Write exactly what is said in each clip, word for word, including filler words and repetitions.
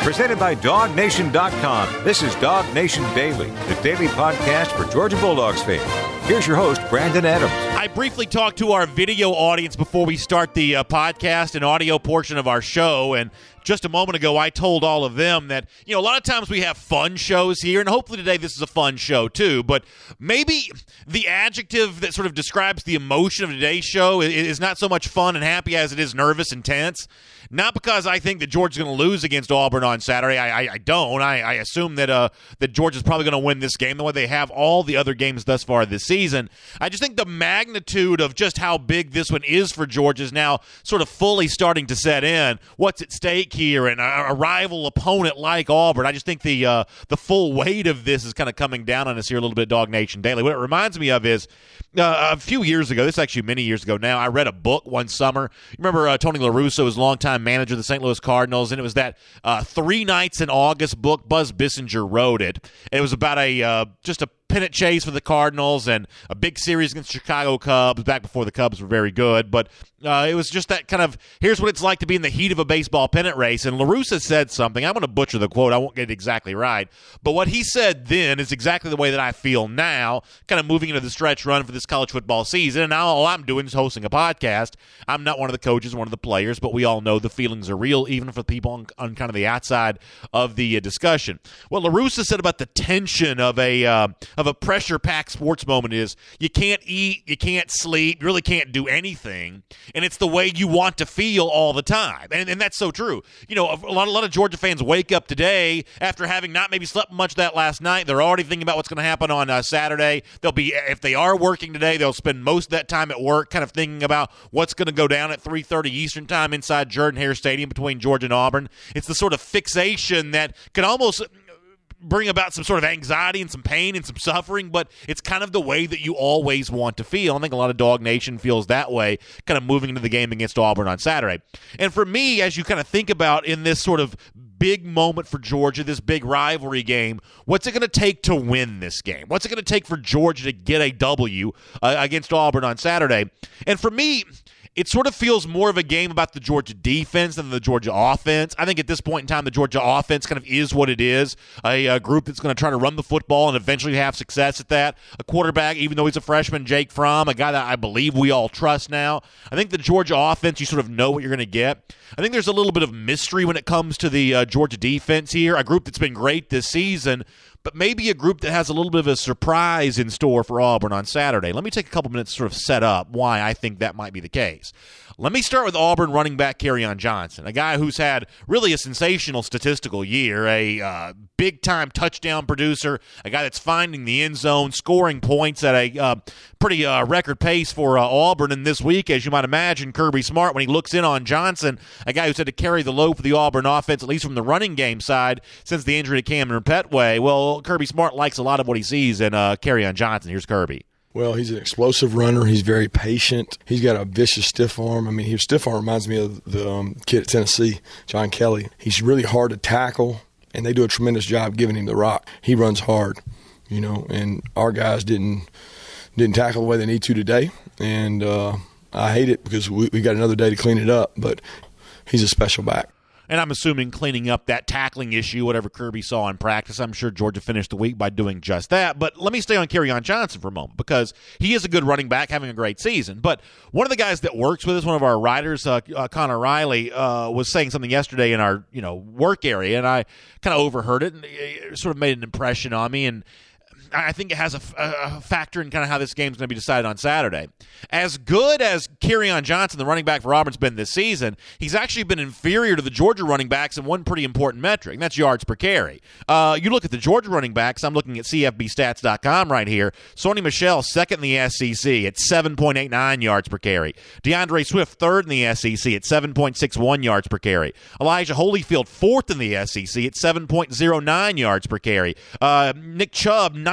Presented by Dog Nation dot com. This is Dog Nation Daily, the daily podcast for Georgia Bulldogs fans. Here's your host, Brandon Adams. I briefly talked to our video audience before we start the uh, podcast and audio portion of our show, and just a moment ago, I told all of them that, you know, a lot of times we have fun shows here, and hopefully today this is a fun show too, but maybe the adjective that sort of describes the emotion of today's show is not so much fun and happy as it is nervous and tense. Not because I think that Georgia's going to lose against Auburn on Saturday. I, I, I don't. I, I assume that uh, that Georgia's probably going to win this game the way they have all the other games thus far this season. I just think the magnitude of just how big this one is for Georgia is now sort of fully starting to set in. What's at stake here, and a, a rival opponent like Auburn. I just think the uh, the full weight of this is kind of coming down on us here a little bit, Dog Nation Daily. What it reminds me of is uh, a few years ago, this is actually many years ago now, I read a book one summer. You remember uh, Tony La Russa was longtime manager of the Saint Louis Cardinals, and it was that uh, Three Nights in August book. Buzz Bissinger wrote it. And it was about a uh, just a pennant chase for the Cardinals and a big series against the Chicago Cubs back before the Cubs were very good. But uh, it was just that kind of, here's what it's like to be in the heat of a baseball pennant race. And La Russa said something. I'm going to butcher the quote. I won't get it exactly right. But what he said then is exactly the way that I feel now, kind of moving into the stretch run for this college football season. And now all I'm doing is hosting a podcast. I'm not one of the coaches, one of the players, but we all know the feelings are real, even for people on, on kind of the outside of the uh, discussion. What La Russa said about the tension of a uh, of a pressure-packed sports moment is you can't eat, you can't sleep, you really can't do anything, and it's the way you want to feel all the time. And, and that's so true. You know, a lot, a lot of Georgia fans wake up today after having not maybe slept much that last night. They're already thinking about what's going to happen on uh, Saturday. They'll be, if they are working today, they'll spend most of that time at work kind of thinking about what's going to go down at three thirty Eastern time inside Jordan-Hare Stadium between Georgia and Auburn. It's the sort of fixation that can almost bring about some sort of anxiety and some pain and some suffering, but it's kind of the way that you always want to feel. I think a lot of Dog Nation feels that way, kind of moving into the game against Auburn on Saturday. And for me, as you kind of think about in this sort of big moment for Georgia, this big rivalry game, what's it going to take to win this game? What's it going to take for Georgia to get a W uh, against Auburn on Saturday? And for me, it sort of feels more of a game about the Georgia defense than the Georgia offense. I think at this point in time, the Georgia offense kind of is what it is, a, a group that's going to try to run the football and eventually have success at that. A quarterback, even though he's a freshman, Jake Fromm, a guy that I believe we all trust now. I think the Georgia offense, you sort of know what you're going to get. I think there's a little bit of mystery when it comes to the uh, Georgia defense here, a group that's been great this season, but maybe a group that has a little bit of a surprise in store for Auburn on Saturday. Let me take a couple minutes to sort of set up why I think that might be the case. Let me start with Auburn running back Kerryon Johnson, a guy who's had really a sensational statistical year, a uh, big-time touchdown producer, a guy that's finding the end zone, scoring points at a uh, pretty uh, record pace for uh, Auburn. And this week, as you might imagine, Kirby Smart, when he looks in on Johnson, a guy who's had to carry the load for the Auburn offense, at least from the running game side, since the injury to Cameron Petway, well, Kirby Smart likes a lot of what he sees in uh, Kerryon Johnson. Here's Kirby. Well, he's an explosive runner. He's very patient. He's got a vicious stiff arm. I mean, his stiff arm reminds me of the um, kid at Tennessee, John Kelly. He's really hard to tackle, and they do a tremendous job giving him the rock. He runs hard, you know, and our guys didn't didn't tackle the way they need to today. And uh, I hate it because we, we got another day to clean it up, but he's a special back. And I'm assuming cleaning up that tackling issue, whatever Kirby saw in practice, I'm sure Georgia finished the week by doing just that. But let me stay on Kerryon Johnson for a moment because he is a good running back having a great season. But one of the guys that works with us, one of our writers, uh, uh, Connor Riley, uh, was saying something yesterday in our you know work area, and I kind of overheard it, and it sort of made an impression on me. And I think it has a, a factor in kind of how this game's going to be decided on Saturday. As good as Kerryon Johnson, the running back for Auburn's been this season, he's actually been inferior to the Georgia running backs in one pretty important metric, and that's yards per carry. Uh, you look at the Georgia running backs, I'm looking at C F B stats dot com right here. Sony Michel, second in the S E C at seven point eight nine yards per carry. DeAndre Swift, third in the S E C at seven point six one yards per carry. Elijah Holyfield, fourth in the S E C at seven point oh nine yards per carry. Uh, Nick Chubb, ninth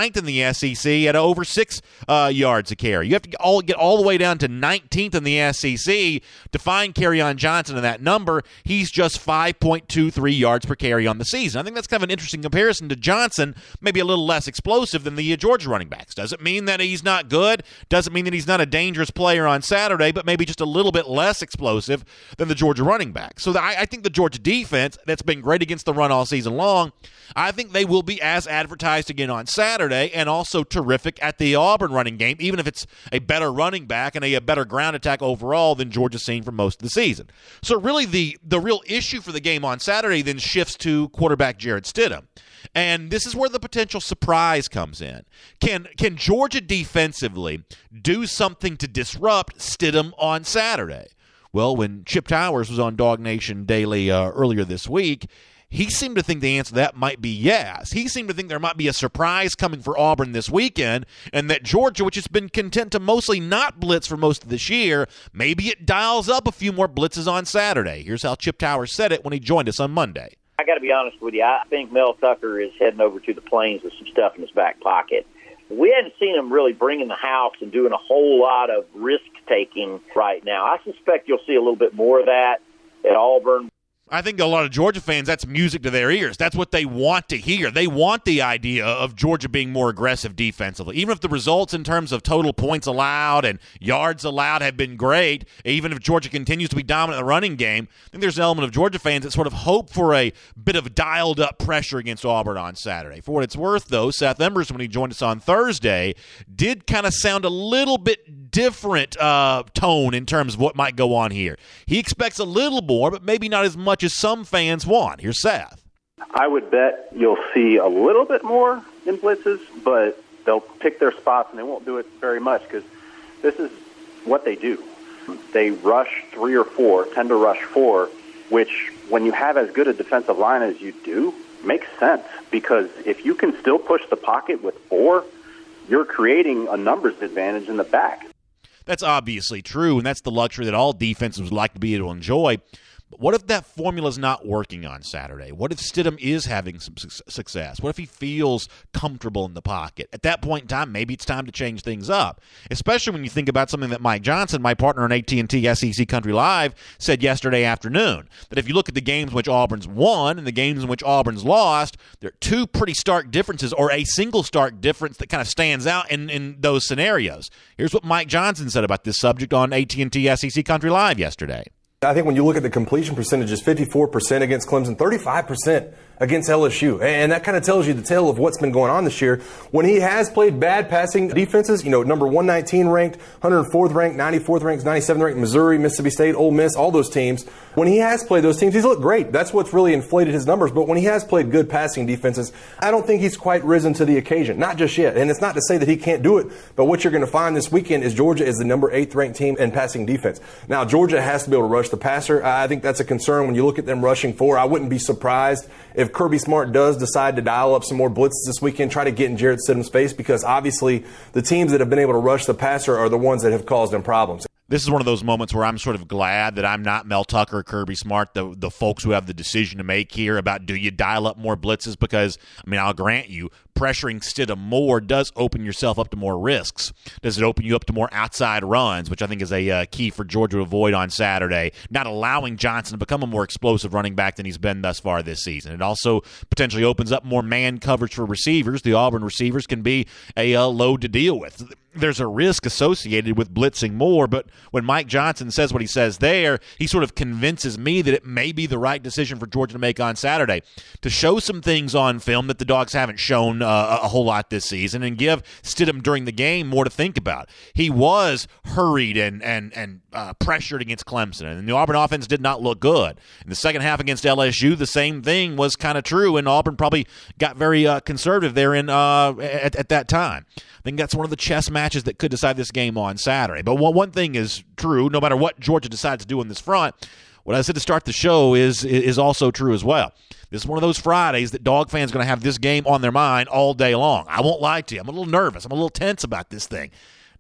ninth in the S E C at over six uh, yards a carry. You have to get all, get all the way down to nineteenth in the S E C to find Kerryon Johnson in that number. He's just five point two three yards per carry on the season. I think that's kind of an interesting comparison to Johnson, maybe a little less explosive than the uh, Georgia running backs. Doesn't mean that he's not good. Doesn't mean that he's not a dangerous player on Saturday, but maybe just a little bit less explosive than the Georgia running backs. So the, I, I think the Georgia defense, that's been great against the run all season long, I think they will be as advertised again on Saturday, and also terrific at the Auburn running game, even if it's a better running back and a, a better ground attack overall than Georgia's seen for most of the season. So really the, the real issue for the game on Saturday then shifts to quarterback Jarrett Stidham. And this is where the potential surprise comes in. Can can Georgia defensively do something to disrupt Stidham on Saturday? Well, when Chip Towers was on Dog Nation Daily uh, earlier this week, he seemed to think the answer to that might be yes. He seemed to think there might be a surprise coming for Auburn this weekend, and that Georgia, which has been content to mostly not blitz for most of this year, maybe it dials up a few more blitzes on Saturday. Here's how Chip Towers said it when he joined us on Monday. I got to be honest with you. I think Mel Tucker is heading over to the Plains with some stuff in his back pocket. We haven't seen him really bringing the house and doing a whole lot of risk-taking right now. I suspect you'll see a little bit more of that at Auburn. I think a lot of Georgia fans, that's music to their ears. That's what they want to hear. They want the idea of Georgia being more aggressive defensively. Even if the results in terms of total points allowed and yards allowed have been great, even if Georgia continues to be dominant in the running game, I think there's an element of Georgia fans that sort of hope for a bit of dialed-up pressure against Auburn on Saturday. For what it's worth, though, Seth Emberson, when he joined us on Thursday, did kind of sound a little bit different uh, tone in terms of what might go on here. He expects a little more, but maybe not as much as some fans want. Here's Seth. I would bet you'll see a little bit more in blitzes, but they'll pick their spots and they won't do it very much because this is what they do. They rush three or four, tend to rush four, which when you have as good a defensive line as you do, makes sense because if you can still push the pocket with four, you're creating a numbers advantage in the back. That's obviously true, and that's the luxury that all defenses would like to be able to enjoy. But what if that formula's not working on Saturday? What if Stidham is having some su- success? What if he feels comfortable in the pocket? At that point in time, maybe it's time to change things up, especially when you think about something that Mike Johnson, my partner on A T and T S E C Country Live, said yesterday afternoon, that if you look at the games in which Auburn's won and the games in which Auburn's lost, there are two pretty stark differences, or a single stark difference that kind of stands out in, in those scenarios. Here's what Mike Johnson said about this subject on A T and T S E C Country Live yesterday. I think when you look at the completion percentages, fifty-four percent against Clemson, thirty-five percent against L S U. And that kind of tells you the tale of what's been going on this year. When he has played bad passing defenses, you know, number one nineteen ranked, one hundred fourth ranked, ninety-fourth ranked, ninety-seventh ranked, Missouri, Mississippi State, Ole Miss, all those teams. When he has played those teams, he's looked great. That's what's really inflated his numbers. But when he has played good passing defenses, I don't think he's quite risen to the occasion. Not just yet. And it's not to say that he can't do it. But what you're going to find this weekend is Georgia is the number eighth ranked team in passing defense. Now, Georgia has to be able to rush the passer. I think that's a concern when you look at them rushing four. I wouldn't be surprised if Kirby Smart does decide to dial up some more blitzes this weekend, try to get in Jarrett Stidham's face, because obviously the teams that have been able to rush the passer are the ones that have caused them problems. This is one of those moments where I'm sort of glad that I'm not Mel Tucker or Kirby Smart, the the folks who have the decision to make here about do you dial up more blitzes, because, I mean, I'll grant you, pressuring Stidham more does open yourself up to more risks. Does it open you up to more outside runs, which I think is a uh, key for Georgia to avoid on Saturday, not allowing Johnson to become a more explosive running back than he's been thus far this season. It also potentially opens up more man coverage for receivers. The Auburn receivers can be a uh, load to deal with. There's a risk associated with blitzing more, but when Mike Johnson says what he says there, he sort of convinces me that it may be the right decision for Georgia to make on Saturday, to show some things on film that the Dogs haven't shown uh, a whole lot this season, and give Stidham during the game more to think about. He was hurried and and and uh, pressured against Clemson, and the Auburn offense did not look good. In the second half against L S U, the same thing was kind of true, and Auburn probably got very uh, conservative there in uh, at, at that time. I think that's one of the chess matches that could decide this game on Saturday. But one thing is true, no matter what Georgia decides to do on this front, what I said to start the show is is also true as well. This is one of those Fridays that Dog fans are going to have this game on their mind all day long. I won't lie to you. I'm a little nervous. I'm a little tense about this thing.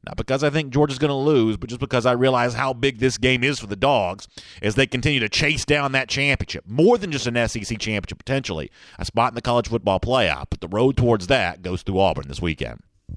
Not because I think Georgia's going to lose, but just because I realize how big this game is for the Dogs as they continue to chase down that championship. More than just an S E C championship, potentially. A spot in the college football playoff, but the road towards that goes through Auburn this weekend.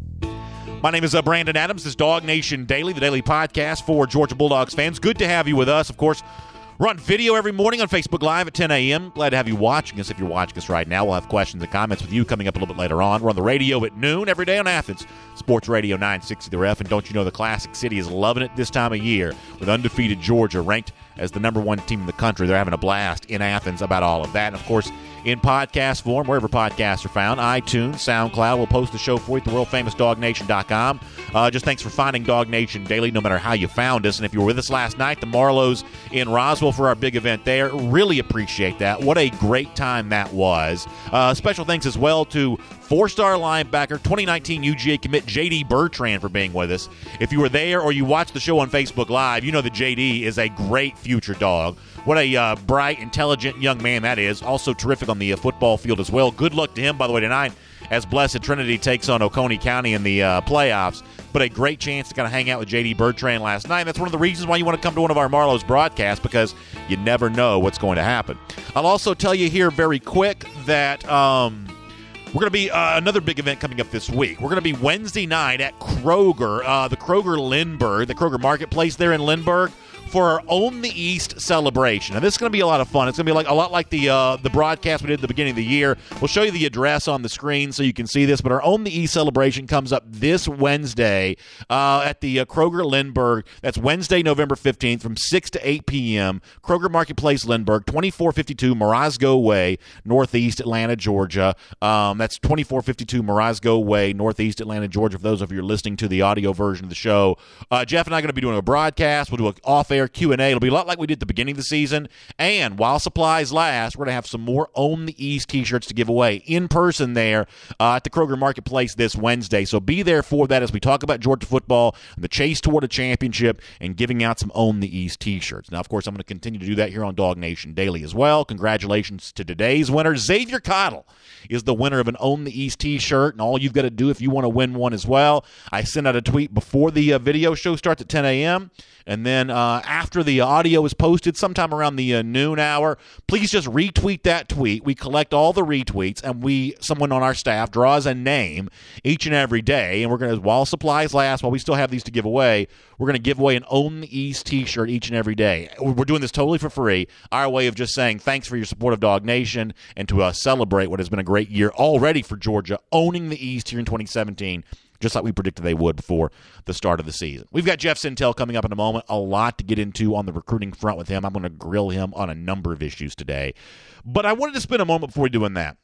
My name is uh, Brandon Adams. This is Dog Nation Daily, the daily podcast for Georgia Bulldogs fans. Good to have you with us. Of course, we're on video every morning on Facebook Live at ten a.m. Glad to have you watching us. If you're watching us right now, we'll have questions and comments with you coming up a little bit later on. We're on the radio at noon every day on Athens Sports Radio nine sixty The Ref. And don't you know the Classic City is loving it this time of year with undefeated Georgia ranked as the number one team in the country. They're having a blast in Athens about all of that. And, of course, in podcast form, wherever podcasts are found, iTunes, SoundCloud. We'll post the show for you at the world famous dog nation dot com. Uh, just thanks for finding Dog Nation Daily, no matter how you found us. And if you were with us last night, the Marlows in Roswell for our big event there, really appreciate that. What a great time that was. Uh, special thanks as well to four-star linebacker, twenty nineteen U G A commit J D Bertrand for being with us. If you were there or you watched the show on Facebook Live, you know that J D is a great future dog. What a uh, bright, intelligent young man that is. Also terrific on the uh, football field as well. Good luck to him, by the way, tonight as Blessed Trinity takes on Oconee County in the uh, playoffs. But a great chance to kind of hang out with J D Bertrand last night. That's one of the reasons why you want to come to one of our Marlows broadcasts, because you never know what's going to happen. I'll also tell you here very quick that um, we're going to be uh, another big event coming up this week. We're going to be Wednesday night at Kroger, uh, the Kroger Lindbergh, the Kroger Marketplace there in Lindbergh, for our Own the East celebration. Now, this is going to be a lot of fun. It's going to be like a lot like the uh, the broadcast we did at the beginning of the year. We'll show you the address on the screen so you can see this, but our Own the East celebration comes up this Wednesday uh, at the uh, Kroger Lindbergh. That's Wednesday, November fifteenth from six to eight p.m. Kroger Marketplace Lindbergh, twenty-four fifty-two Morosco Way, Northeast Atlanta, Georgia. Um, that's twenty-four fifty-two Morosco Way, Northeast Atlanta, Georgia, for those of you who are listening to the audio version of the show. Uh, Jeff and I are going to be doing a broadcast. We'll do an off-air Q and A. It'll be a lot like we did at the beginning of the season. And while supplies last, we're going to have some more Own the East t-shirts to give away in person there uh, at the Kroger Marketplace this Wednesday. So be there for that as we talk about Georgia football and the chase toward a championship and giving out some Own the East t-shirts. Now, of course, I'm going to continue to do that here on Dog Nation Daily as well. Congratulations to today's winner. Xavier Cottle is the winner of an Own the East t-shirt, and all you've got to do if you want to win one as well, I sent out a tweet before the uh, video show starts at ten a.m., and then uh, after the audio is posted, sometime around the uh, noon hour, please just retweet that tweet. We collect all the retweets, and we someone on our staff draws a name each and every day, and we're going to, while supplies last, while we still have these to give away, we're going to give away an Own the East t-shirt each and every day. We're doing this totally for free, our way of just saying thanks for your support of Dog Nation and to uh, celebrate what has been a great year already for Georgia, owning the East here in twenty seventeen. Just like we predicted they would before the start of the season. We've got Jeff Sintel coming up in a moment. A lot to get into on the recruiting front with him. I'm going to grill him on a number of issues today. But I wanted to spend a moment before doing that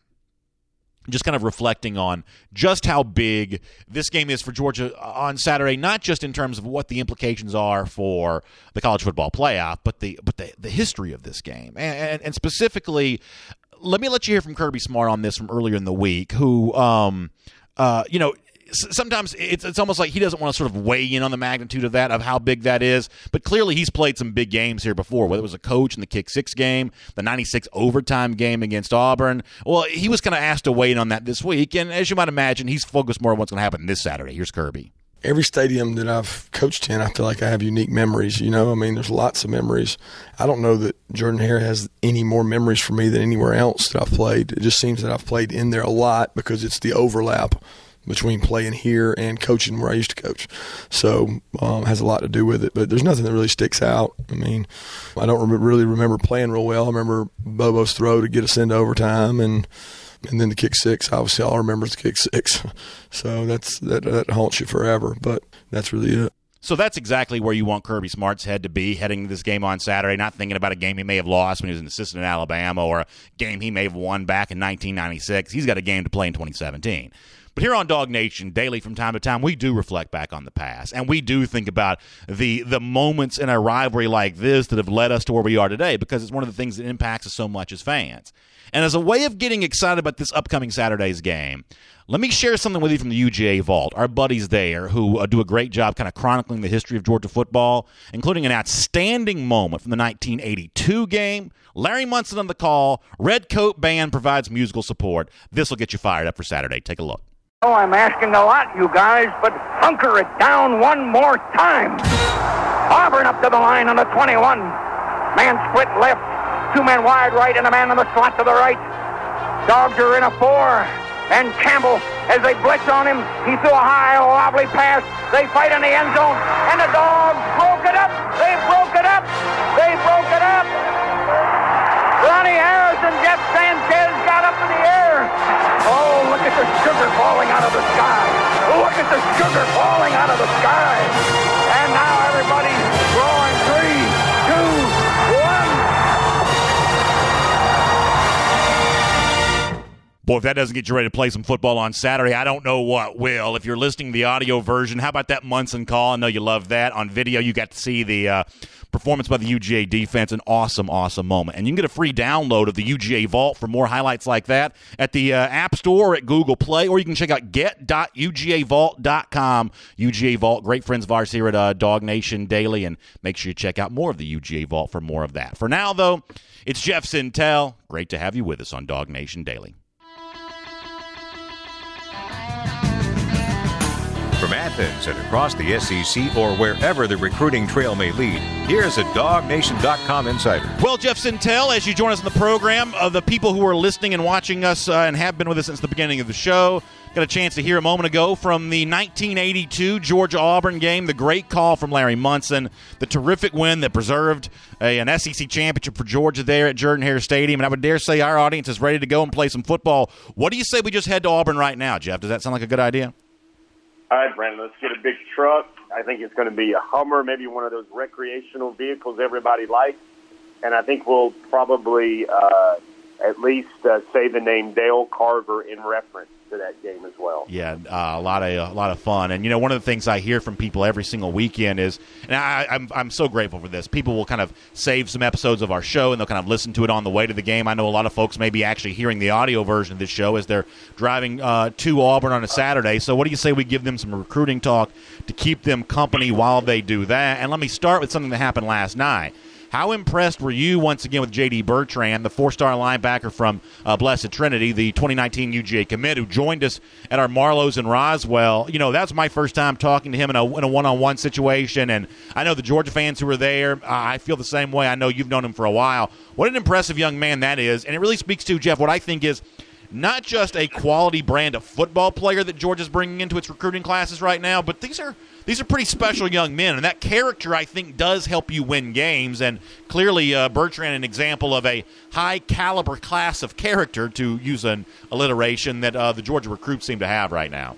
just kind of reflecting on just how big this game is for Georgia on Saturday, not just in terms of what the implications are for the college football playoff, but the but the, the history of this game. And, and, and specifically, let me let you hear from Kirby Smart on this from earlier in the week, who, um, uh, you know, sometimes it's it's almost like he doesn't want to sort of weigh in on the magnitude of that, of how big that is. But clearly he's played some big games here before, whether it was a coach in the kick six game, the ninety-six overtime game against Auburn. Well, he was kind of asked to weigh in on that this week. And as you might imagine, he's focused more on what's going to happen this Saturday. Here's Kirby. Every stadium that I've coached in, I feel like I have unique memories. You know, I mean, there's lots of memories. I don't know that Jordan-Hare has any more memories for me than anywhere else that I've played. It just seems that I've played in there a lot because it's the overlap between playing here and coaching where I used to coach. So um, has a lot to do with it. But there's nothing that really sticks out. I mean, I don't re- really remember playing real well. I remember Bobo's throw to get us into overtime, and and then the kick six. Obviously, all I remember is the kick six. So that's that, that haunts you forever. But that's really it. So that's exactly where you want Kirby Smart's head to be heading this game on Saturday, not thinking about a game he may have lost when he was an assistant in Alabama or a game he may have won back in nineteen ninety-six. He's got a game to play in twenty seventeen. But here on Dog Nation Daily, from time to time, we do reflect back on the past, and we do think about the the moments in a rivalry like this that have led us to where we are today, because it's one of the things that impacts us so much as fans. And as a way of getting excited about this upcoming Saturday's game, let me share something with you from the U G A Vault. Our buddies there who uh, do a great job kind of chronicling the history of Georgia football, including an outstanding moment from the nineteen eighty-two game. Larry Munson on the call. Red Coat Band provides musical support. This will get you fired up for Saturday. Take a look. Oh, I'm asking a lot, you guys, but hunker it down one more time. Auburn up to the line on the twenty-one. Man split left, two men wide right, and a man in the slot to the right. Dogs are in a four, and Campbell, as they blitz on him, he threw a high, wobbly pass. They fight in the end zone, and the Dogs broke it up. They broke it up. They broke it up. Ronnie Harris and Jeff Sanchez got up in the air. Oh, look at the sugar falling out of the sky. Look at the sugar falling out of the sky. And now everybody's drawing three, two, one. Boy, if that doesn't get you ready to play some football on Saturday, I don't know what will. If you're listening to the audio version, how about that Munson call? I know you love that. On video, you got to see the uh, performance by the U G A defense. An awesome, awesome moment. And you can get a free download of the U G A Vault for more highlights like that at the uh, App Store or at Google Play, or you can check out get dot u g a vault dot com. U G A Vault, great friends of ours here at uh, Dog Nation Daily, and make sure you check out more of the U G A Vault for more of that. For now, though, it's Jeff Sintel. Great to have you with us on Dog Nation Daily. From Athens and across the S E C or wherever the recruiting trail may lead, here's a dog nation dot com insider. Well, Jeff Sintel, as you join us in the program, of the people who are listening and watching us uh, and have been with us since the beginning of the show, got a chance to hear a moment ago from the nineteen eighty-two Georgia-Auburn game, the great call from Larry Munson, the terrific win that preserved a, an S E C championship for Georgia there at Jordan-Hare Stadium, and I would dare say our audience is ready to go and play some football. What do you say we just head to Auburn right now, Jeff? Does that sound like a good idea? All right, Brandon, let's get a big truck. I think it's going to be a Hummer, maybe one of those recreational vehicles everybody likes. And I think we'll probably uh, at least uh, say the name Dale Carver in reference to that game as well. Yeah, uh, a lot of a lot of fun. And you know, one of the things I hear from people every single weekend is, and I, I'm I'm so grateful for this. People will kind of save some episodes of our show and they'll kind of listen to it on the way to the game. I know a lot of folks may be actually hearing the audio version of this show as they're driving uh, to Auburn on a Saturday. So what do you say we give them some recruiting talk to keep them company while they do that? And let me start with something that happened last night. How impressed were you once again with J D Bertrand, the four-star linebacker from uh, Blessed Trinity, the twenty nineteen U G A commit, who joined us at our Marlowe's in Roswell? You know, that was my first time talking to him in a, in a one-on-one situation, and I know the Georgia fans who were there, uh, I feel the same way. I know you've known him for a while. What an impressive young man that is, and it really speaks to, Jeff, what I think is not just a quality brand of football player that Georgia's bringing into its recruiting classes right now, but these are these are pretty special young men, and that character, I think, does help you win games, and clearly uh, Bertrand an example of a high-caliber class of character, to use an alliteration, that uh, the Georgia recruits seem to have right now.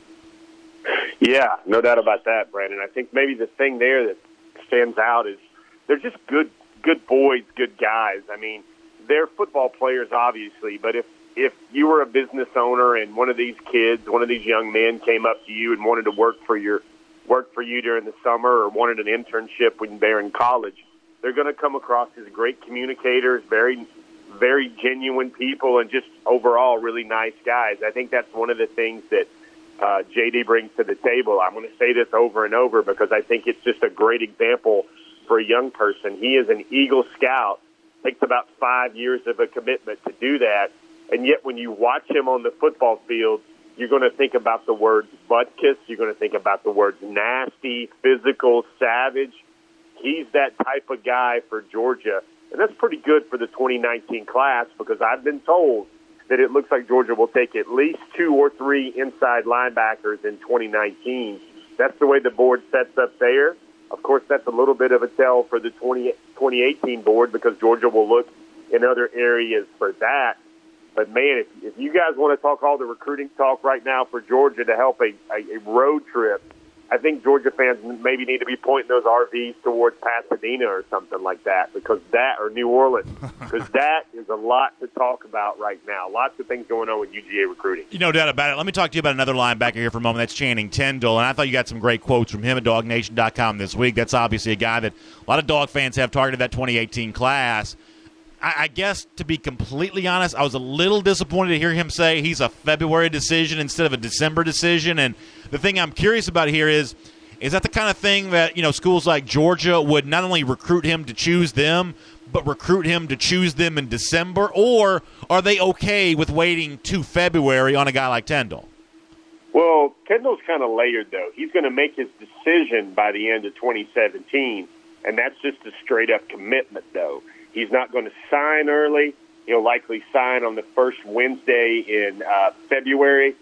Yeah, no doubt about that, Brandon. I think maybe the thing there that stands out is they're just good good boys, good guys. I mean, they're football players, obviously, but if if you were a business owner and one of these kids, one of these young men came up to you and wanted to work for your work for you during the summer or wanted an internship when they're in college, they're going to come across as great communicators, very, very genuine people, and just overall really nice guys. I think that's one of the things that uh, J D brings to the table. I'm going to say this over and over because I think it's just a great example for a young person. He is an Eagle Scout. It takes about five years of a commitment to do that. And yet when you watch him on the football field, you're going to think about the words butkus. You're going to think about the words nasty, physical, savage. He's that type of guy for Georgia. And that's pretty good for the twenty nineteen class because I've been told that it looks like Georgia will take at least two or three inside linebackers in twenty nineteen. That's the way the board sets up there. Of course, that's a little bit of a tell for the twenty eighteen board because Georgia will look in other areas for that. But, man, if, if you guys want to talk all the recruiting talk right now for Georgia to help a, a, a road trip, I think Georgia fans maybe need to be pointing those R Vs towards Pasadena or something like that, because that, or New Orleans, because that is a lot to talk about right now. Lots of things going on with U G A recruiting. You no doubt about it. Let me talk to you about another linebacker here for a moment. That's Channing Tindall, and I thought you got some great quotes from him at dog nation dot com this week. That's obviously a guy that a lot of Dog fans have targeted that twenty eighteen class. I guess, to be completely honest, I was a little disappointed to hear him say he's a February decision instead of a December decision. And the thing I'm curious about here is, is that the kind of thing that, you know, schools like Georgia would not only recruit him to choose them, but recruit him to choose them in December? Or are they okay with waiting to February on a guy like Tindall? Well, Tyndall's kind of layered, though. He's going to make his decision by the end of twenty seventeen, and that's just a straight-up commitment, though. He's not going to sign early. He'll likely sign on the first Wednesday in uh, February.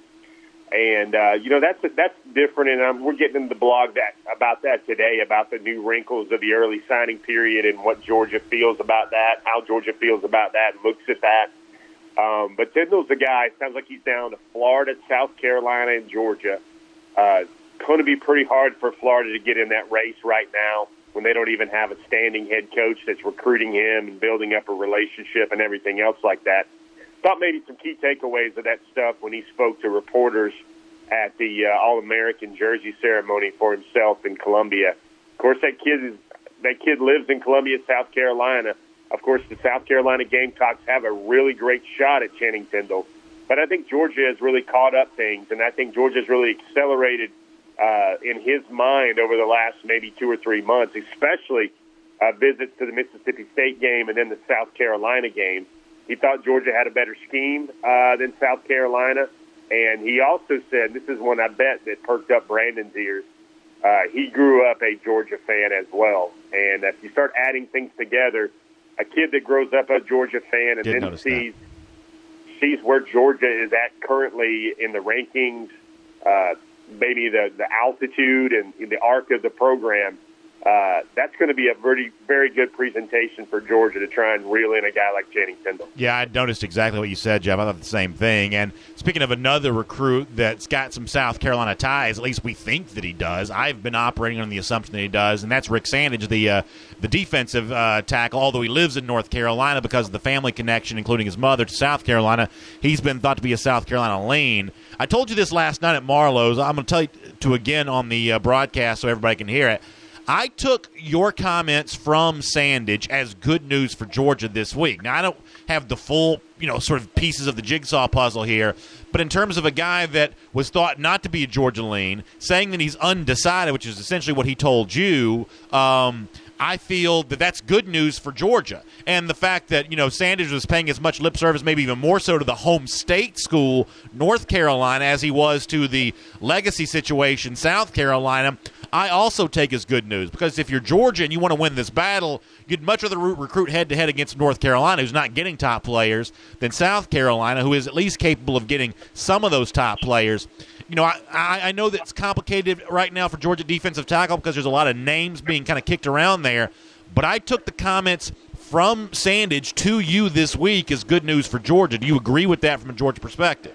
And, uh, you know, that's that's different, and um, we're getting into the blog that about that today, about the new wrinkles of the early signing period and what Georgia feels about that, how Georgia feels about that and looks at that. Um, but Tyndall's the guy. Sounds like he's down to Florida, South Carolina, and Georgia. Uh, going to be pretty hard for Florida to get in that race right now when they don't even have a standing head coach that's recruiting him and building up a relationship and everything else like that. Thought maybe some key takeaways of that stuff when he spoke to reporters at the uh, All-American jersey ceremony for himself in Columbia. Of course, that kid is that kid lives in Columbia, South Carolina. Of course, the South Carolina Gamecocks have a really great shot at Channing Tindall. But I think Georgia has really caught up things, and I think Georgia's really accelerated uh, in his mind over the last maybe two or three months, especially uh, visits to the Mississippi State game and then the South Carolina game. He thought Georgia had a better scheme uh, than South Carolina, and he also said, this is one I bet that perked up Brandon's ears, uh, he grew up a Georgia fan as well. And if you start adding things together, a kid that grows up a Georgia fan and Did then sees that. sees where Georgia is at currently in the rankings, uh, maybe the, the altitude and the arc of the program, uh, that's going to be a very, very good presentation for Georgia to try and reel in a guy like Channing Tindall. Yeah, I noticed exactly what you said, Jeff. I thought the same thing. And speaking of another recruit that's got some South Carolina ties, at least we think that he does. I've been operating on the assumption that he does, and that's Rick Sandage, the uh, the defensive uh, tackle. Although he lives in North Carolina because of the family connection, including his mother, to South Carolina, he's been thought to be a South Carolina lean. I told you this last night at Marlowe's. I'm going to tell you to again on the uh, broadcast so everybody can hear it. I took your comments from Sandage as good news for Georgia this week. Now, I don't have the full, you know, sort of pieces of the jigsaw puzzle here, but in terms of a guy that was thought not to be a Georgia lean, saying that he's undecided, which is essentially what he told you, um, I feel that that's good news for Georgia. And the fact that, you know, Sandage was paying as much lip service, maybe even more so to the home state school, North Carolina, as he was to the legacy situation, South Carolina, I also take as good news, because if you're Georgia and you want to win this battle, you'd much rather recruit head-to-head against North Carolina, who's not getting top players, than South Carolina, who is at least capable of getting some of those top players. You know, I, I know that it's complicated right now for Georgia defensive tackle because there's a lot of names being kind of kicked around there, but I took the comments from Sandage to you this week as good news for Georgia. Do you agree with that from a Georgia perspective?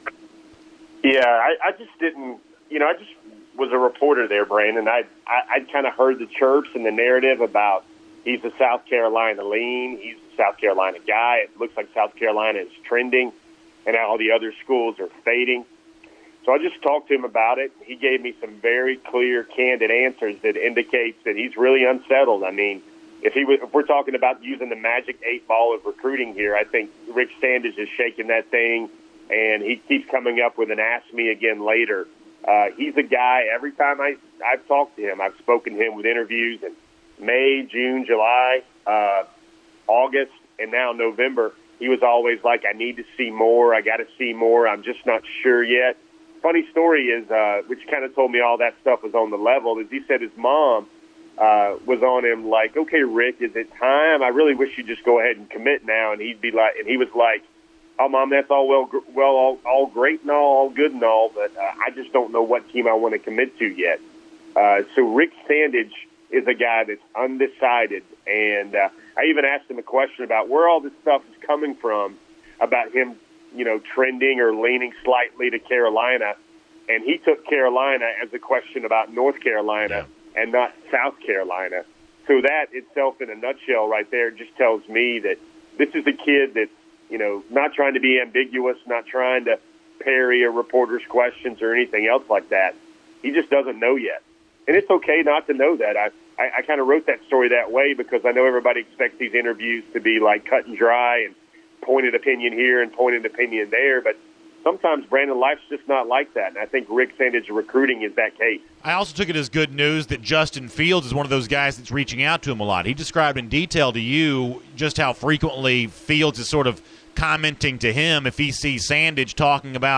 Yeah, I, I just didn't, you know, I just was a reporter there, Brandon. I I I'd kind of heard the chirps and the narrative about he's a South Carolina lean, he's a South Carolina guy. It looks like South Carolina is trending, and all the other schools are fading. So I just talked to him about it. He gave me some very clear, candid answers that indicates that he's really unsettled. I mean, if he was, if we're talking about using the magic eight ball of recruiting here, I think Rick Sandage is shaking that thing, and he keeps coming up with an ask me again later. Uh, he's a guy, every time I, I've talked to him, I've spoken to him with interviews in May, June, July, uh, August, and now November. He was always like, I need to see more. I got to see more. I'm just not sure yet. Funny story is, uh, which kind of told me all that stuff was on the level, is he said his mom uh, was on him like, okay, Rick, is it time? I really wish you'd just go ahead and commit now. And he'd be like, and he was like, oh, Mom, that's all well, well, all, all great and all, all good and all, but uh, I just don't know what team I want to commit to yet. Uh, so Rick Sandage is a guy that's undecided, and uh, I even asked him a question about where all this stuff is coming from, about him, you know, trending or leaning slightly to Carolina, and he took Carolina as a question about North Carolina yeah. and not South Carolina. So that itself, in a nutshell, right there, just tells me that this is a kid that's, you know, not trying to be ambiguous, not trying to parry a reporter's questions or anything else like that. He just doesn't know yet. And it's okay not to know that. I, I, I kind of wrote that story that way because I know everybody expects these interviews to be like cut and dry and pointed opinion here and pointed opinion there. But sometimes, Brandon, life's just not like that. And I think Rick Sandage recruiting is that case. I also took it as good news that Justin Fields is one of those guys that's reaching out to him a lot. He described in detail to you just how frequently Fields is sort of commenting to him if he sees Sandage talking about,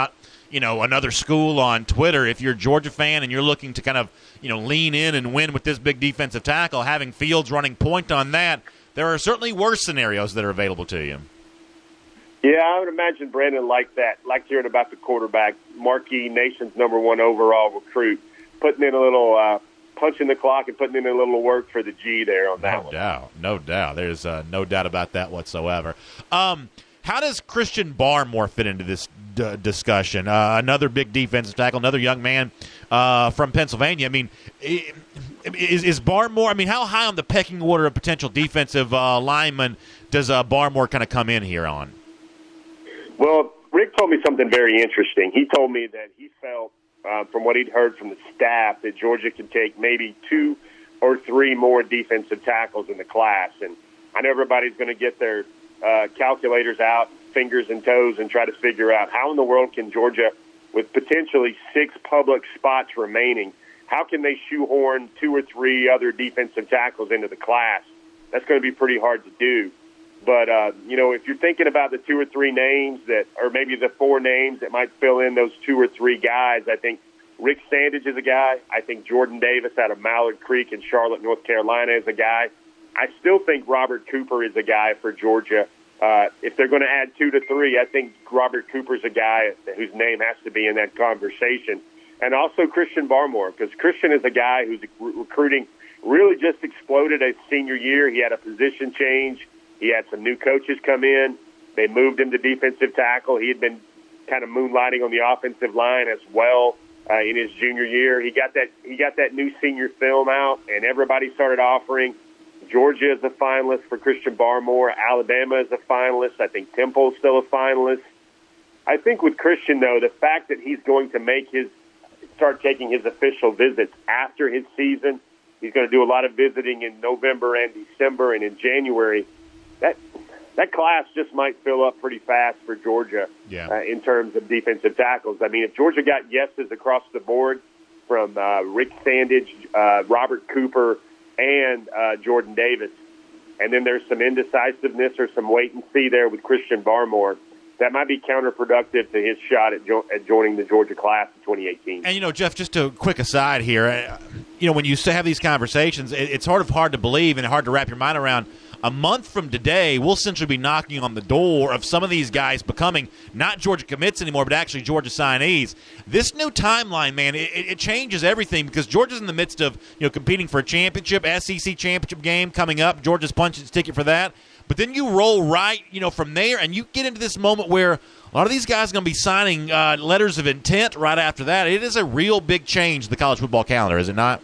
you know, another school on Twitter. If you're a Georgia fan and you're looking to kind of, you know, lean in and win with this big defensive tackle, having Fields running point on that, there are certainly worse scenarios that are available to you. Yeah, I would imagine Brandon like that, like hearing about the quarterback, marquee, nation's number one overall recruit, putting in a little uh, punch in the clock and putting in a little work for the G there on that no one. No doubt, no doubt. There's uh, no doubt about that whatsoever. Um, how does Christian Barmore fit into this d- discussion? Uh, another big defensive tackle, another young man uh, from Pennsylvania. I mean, is, is Barmore, I mean, how high on the pecking order of potential defensive uh, lineman does uh, Barmore kind of come in here on? Well, Rick told me something very interesting. He told me that he felt, uh, from what he'd heard from the staff, that Georgia could take maybe two or three more defensive tackles in the class. And I know everybody's going to get their uh, calculators out, fingers and toes, and try to figure out how in the world can Georgia, with potentially six public spots remaining, how can they shoehorn two or three other defensive tackles into the class? That's going to be pretty hard to do. But, uh, you know, if you're thinking about the two or three names that, or maybe the four names that might fill in those two or three guys, I think Rick Sandage is a guy. I think Jordan Davis out of Mallard Creek in Charlotte, North Carolina is a guy. I still think Robert Cooper is a guy for Georgia. Uh, if they're going to add two to three, I think Robert Cooper's a guy whose name has to be in that conversation. And also Christian Barmore, because Christian is a guy who's recruiting really just exploded his senior year. He had a position change. He had some new coaches come in. They moved him to defensive tackle. He had been kind of moonlighting on the offensive line as well uh, in his junior year. He got that he got that new senior film out, and everybody started offering. Georgia is a finalist for Christian Barmore. Alabama is a finalist. I think Temple is still a finalist. I think with Christian, though, the fact that he's going to make his start taking his official visits after his season, he's going to do a lot of visiting in November and December and in January. That that class just might fill up pretty fast for Georgia yeah. uh, in terms of defensive tackles. I mean, if Georgia got yeses across the board from uh, Rick Sandage, uh, Robert Cooper, and uh, Jordan Davis, and then there's some indecisiveness or some wait and see there with Christian Barmore, that might be counterproductive to his shot at, jo- at joining the Georgia class in twenty eighteen. And, you know, Jeff, just a quick aside here, you know, when you have these conversations, it's sort of hard to believe and hard to wrap your mind around. A month from today, we'll essentially be knocking on the door of some of these guys becoming not Georgia commits anymore, but actually Georgia signees. This new timeline, man, it, it changes everything because Georgia's in the midst of, you know, competing for a championship, S E C championship game coming up. Georgia's punching its ticket for that. But then you roll right, you know, from there, and you get into this moment where a lot of these guys are going to be signing uh, letters of intent right after that. It is a real big change to the college football calendar, is it not?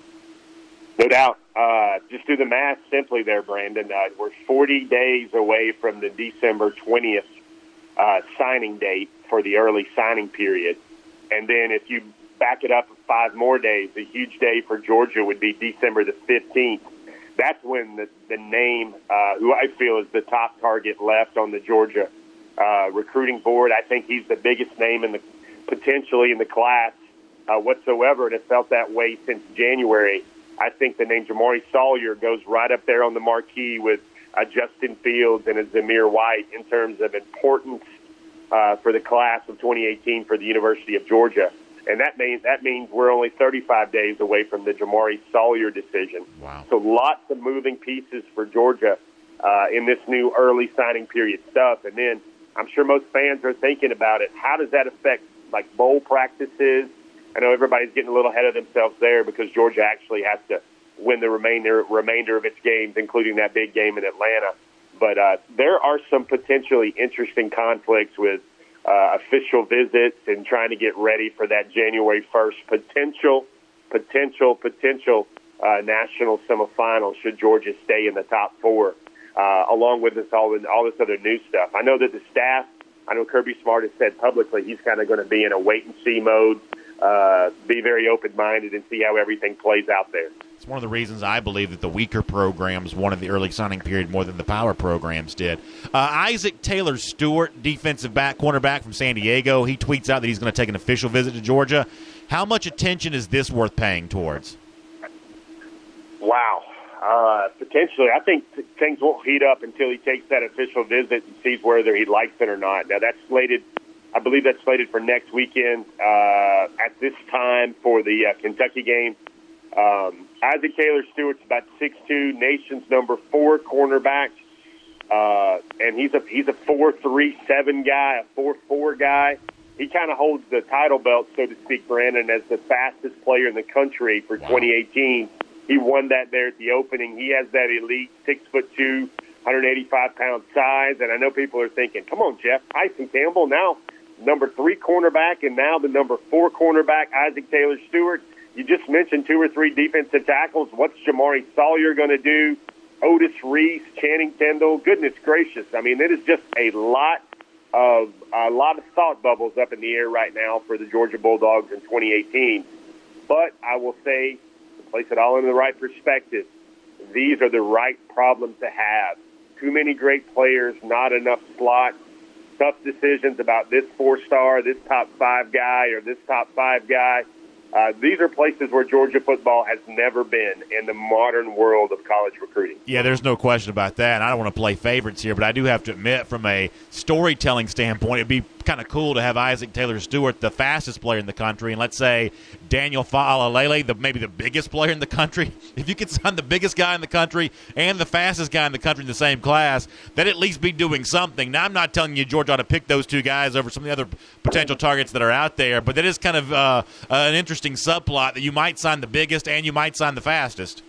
No doubt. Uh, just do the math simply there, Brandon. Uh, we're forty days away from the December twentieth uh, signing date for the early signing period. And then if you back it up five more days, a huge day for Georgia would be December the fifteenth. That's when the, the name, uh, who I feel is the top target left on the Georgia uh, recruiting board. I think he's the biggest name in the potentially in the class uh, whatsoever, and has felt that way since January. I think the name Jamari Sawyer goes right up there on the marquee with uh, Justin Fields and a Zamir White in terms of importance uh, for the class of twenty eighteen for the University of Georgia. And that means that means we're only thirty-five days away from the Jamari Sawyer decision. Wow. So lots of moving pieces for Georgia uh, in this new early signing period stuff. And then I'm sure most fans are thinking about it. How does that affect, like, bowl practices? I know everybody's getting a little ahead of themselves there because Georgia actually has to win the remainder remainder of its games, including that big game in Atlanta. But uh, there are some potentially interesting conflicts with uh, official visits and trying to get ready for that January first potential, potential, potential uh, national semifinal should Georgia stay in the top four, uh, along with this all, all this other new stuff. I know that the staff, I know Kirby Smart has said publicly he's kind of going to be in a wait-and-see mode. Uh, be very open-minded and see how everything plays out there. It's one of the reasons I believe that the weaker programs won in the early signing period more than the power programs did. Uh, Isaac Taylor Stewart, defensive back, cornerback from San Diego, he tweets out that he's going to take an official visit to Georgia. How much attention is this worth paying towards? Wow. Uh, potentially. I think th- things won't heat up until he takes that official visit and sees whether he likes it or not. Now, that's slated I believe that's slated for next weekend uh, at this time for the uh, Kentucky game. Um, Isaac Taylor Stewart's about six two, nation's number four cornerback, uh, and he's a he's a four three seven guy, a four four guy. He kind of holds the title belt, so to speak, Brandon, as the fastest player in the country for twenty eighteen. He won that there at the opening. He has that elite six foot two, one hundred eighty-five pound size, and I know people are thinking, "Come on, Jeff, Tyson Campbell now number three cornerback, and now the number four cornerback, Isaac Taylor Stewart." You just mentioned two or three defensive tackles. What's Jamari Sawyer going to do? Otis Reese, Channing Tindall. Goodness gracious! I mean, it is just a lot of a lot of thought bubbles up in the air right now for the Georgia Bulldogs in twenty eighteen. But I will say, to place it all in the right perspective, these are the right problems to have. Too many great players, not enough slots. Tough decisions about this four-star, this top five guy, or this top five guy. Uh, these are places where Georgia football has never been in the modern world of college recruiting. Yeah, there's no question about that. And I don't want to play favorites here, but I do have to admit, from a storytelling standpoint, it'd be kind of cool to have Isaac Taylor Stewart, the fastest player in the country, and let's say Daniel Fa'alelele, the maybe the biggest player in the country. If you could sign the biggest guy in the country and the fastest guy in the country in the same class, that'd at least be doing something. Now, I'm not telling you Georgia ought to pick those two guys over some of the other potential targets that are out there, but that is kind of uh, an interesting subplot that you might sign the biggest and you might sign the fastest.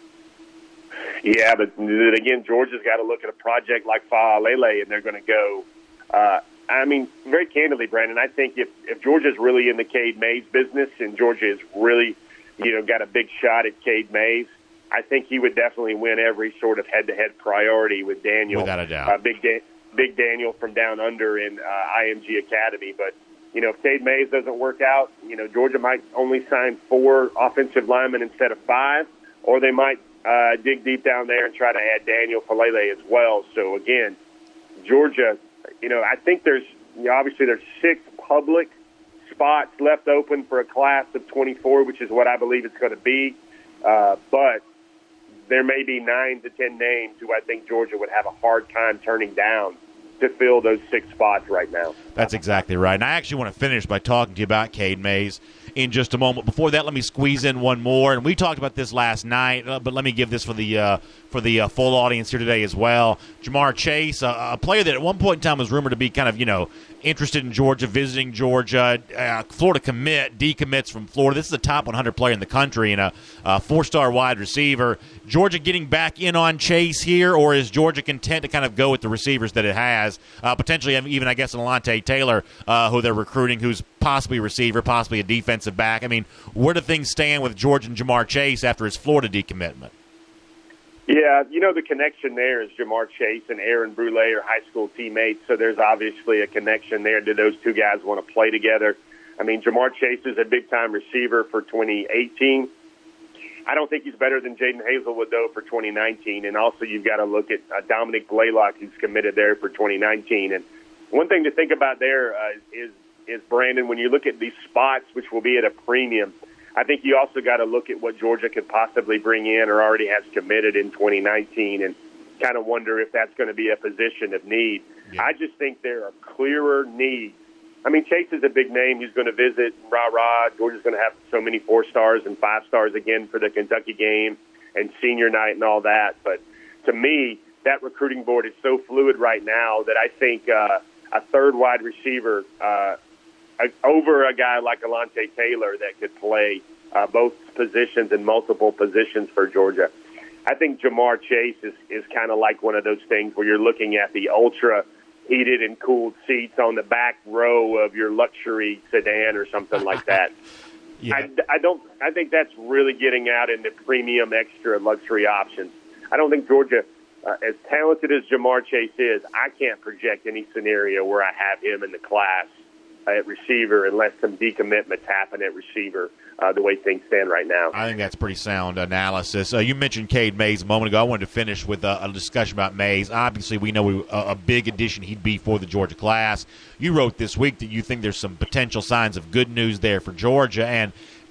Yeah, but again, Georgia's got to look at a project like Fa'alele, and they're going to go uh, – I mean, very candidly, Brandon, I think if, if Georgia's really in the Cade Mays business and Georgia is really, you know, got a big shot at Cade Mays, I think he would definitely win every sort of head-to-head priority with Daniel. Without a doubt. Uh, big, da- big Daniel from down under in uh, I M G Academy. But, you know, if Cade Mays doesn't work out, you know, Georgia might only sign four offensive linemen instead of five, or they might uh, dig deep down there and try to add Daniel Falele as well. So, again, Georgia – you know, I think there's, you know, obviously there's six public spots left open for a class of twenty-four, which is what I believe it's going to be. Uh, but there may be nine to ten names who I think Georgia would have a hard time turning down to fill those six spots right now. That's exactly right. And I actually want to finish by talking to you about Cade Mays in just a moment. Before that, let me squeeze in one more. And we talked about this last night, uh, but let me give this for the uh, for the uh, full audience here today as well. Jamar Chase, uh, a player that at one point in time was rumored to be kind of, you know, interested in Georgia, visiting Georgia, uh, Florida commit, decommits from Florida. This is a top one hundred player in the country and a, a four-star wide receiver. Georgia getting back in on Chase here, or is Georgia content to kind of go with the receivers that it has? Uh, potentially even, I guess, Alontae Taylor, uh, who they're recruiting, who's possibly a receiver, possibly a defensive back. I mean, where do things stand with Georgia and Jamar Chase after his Florida decommitment? Yeah, you know, the connection there is Jamar Chase and Aaron Brule are high school teammates, so there's obviously a connection there. Do those two guys want to play together? I mean, Jamar Chase is a big-time receiver for twenty eighteen. I don't think he's better than Jaden Hazelwood, though, for twenty nineteen. And also you've got to look at uh, Dominic Blaylock, who's committed there for twenty nineteen. And one thing to think about there uh, is, is, Brandon, when you look at these spots, which will be at a premium, I think you also got to look at what Georgia could possibly bring in or already has committed in twenty nineteen and kind of wonder if that's going to be a position of need. Yeah. I just think there are clearer needs. I mean, Chase is a big name. He's going to visit rah-rah. Georgia's going to have so many four stars and five stars again for the Kentucky game and senior night and all that. But to me, that recruiting board is so fluid right now that I think uh, a third wide receiver uh, over a guy like Alontae Taylor that could play uh, both positions and multiple positions for Georgia. I think Jamar Chase is, is kind of like one of those things where you're looking at the ultra heated and cooled seats on the back row of your luxury sedan or something like that. yeah. I, I don't. I think that's really getting out into premium extra luxury options. I don't think Georgia, uh, as talented as Jamar Chase is, I can't project any scenario where I have him in the class at receiver unless some decommitments happen at receiver. Uh, the way things stand right now. I think that's pretty sound analysis. Uh, you mentioned Cade Mays a moment ago. I wanted to finish with a, a discussion about Mays. Obviously, we know we, a, a big addition he'd be for the Georgia class. You wrote this week that you think there's some potential signs of good news there for Georgia. And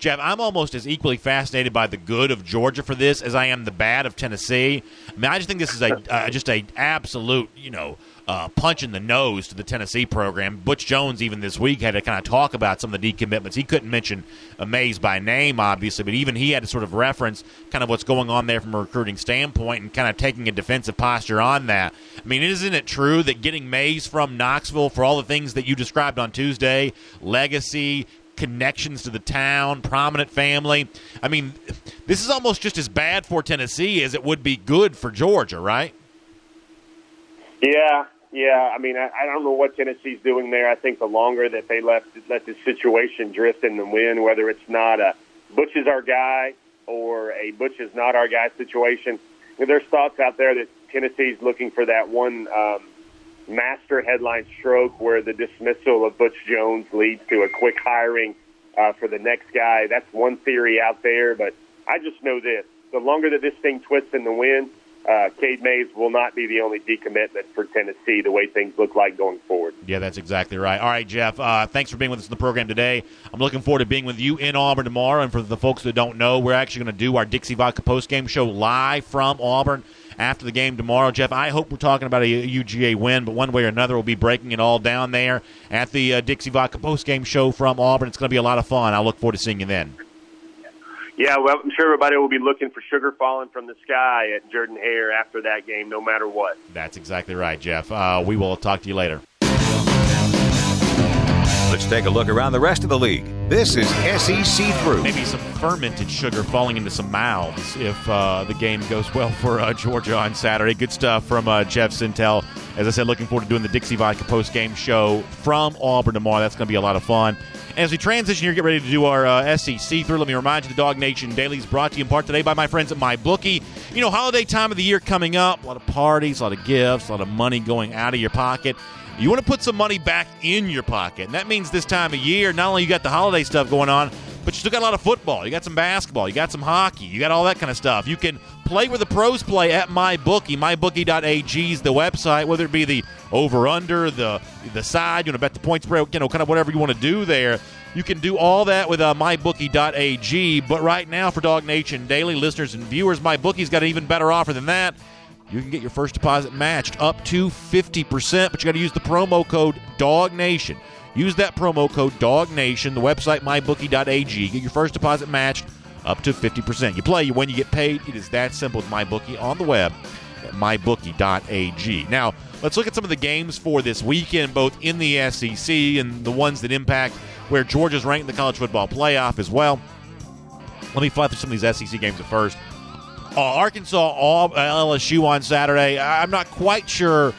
Jeff, I'm almost as equally fascinated by the good of Georgia for this as I am the bad of Tennessee. I mean, I just think this is a uh, just a absolute, you know, uh, punch in the nose to the Tennessee program. Butch Jones, even this week, had to kind of talk about some of the decommitments. He couldn't mention Mays by name, obviously, but even he had to sort of reference kind of what's going on there from a recruiting standpoint and kind of taking a defensive posture on that. I mean, isn't it true that getting Mays from Knoxville for all the things that you described on Tuesday, legacy, connections to the town, prominent family, I mean, this is almost just as bad for Tennessee as it would be good for Georgia, right? Yeah, yeah. I mean, I, I don't know what Tennessee's doing there. I think the longer that they left let this situation drift in the wind, whether it's not a Butch is our guy or a Butch is not our guy situation, there's thoughts out there that Tennessee's looking for that one um, master headline stroke where the dismissal of Butch Jones leads to a quick hiring uh, for the next guy. That's one theory out there, but I just know this. The longer that this thing twists in the wind, Uh, Cade Mays will not be the only decommitment for Tennessee the way things look like going forward. Yeah, that's exactly right. All right, Jeff, uh, thanks for being with us in the program today. I'm looking forward to being with you in Auburn tomorrow. And for the folks that don't know, we're actually going to do our Dixie Vodka postgame show live from Auburn after the game tomorrow. Jeff, I hope we're talking about a U G A win, but one way or another, we'll be breaking it all down there at the uh, Dixie Vodka postgame show from Auburn. It's going to be a lot of fun. I look forward to seeing you then. Yeah, well, I'm sure everybody will be looking for sugar falling from the sky at Jordan-Hare after that game, no matter what. That's exactly right, Jeff. Uh, we will talk to you later. Let's take a look around the rest of the league. This is S E C Through. Maybe some fermented sugar falling into some mouths if uh, the game goes well for uh, Georgia on Saturday. Good stuff from uh, Jeff Sintel. As I said, looking forward to doing the Dixie Vodka post-game show from Auburn tomorrow. That's going to be a lot of fun. As we transition here, get ready to do our uh, S E C Through. Let me remind you, the Dog Nation Daily is brought to you in part today by my friends at MyBookie. You know, holiday time of the year coming up, a lot of parties, a lot of gifts, a lot of money going out of your pocket. You want to put some money back in your pocket, and that means this time of year, not only you got the holiday stuff going on, but you still got a lot of football. You got some basketball. You got some hockey. You got all that kind of stuff. You can play where the pros play at MyBookie. My Bookie dot A G is the website, whether it be the over-under, the the side, you want to bet the point spread, you know, kind of whatever you want to do there. You can do all that with uh, My Bookie dot A G. But right now, for Dog Nation Daily listeners and viewers, MyBookie's got an even better offer than that. You can get your first deposit matched up to fifty percent, but you got to use the promo code DOGNATION. Use that promo code DOGNATION, the website My Bookie dot A G. Get your first deposit matched up to fifty percent. You play, you win, you get paid. It is that simple with MyBookie on the web at My Bookie dot A G. Now, let's look at some of the games for this weekend, both in the S E C and the ones that impact where Georgia's ranked in the college football playoff as well. Let me fly through some of these S E C games at first. Uh, Arkansas, L S U on Saturday. I'm not quite sure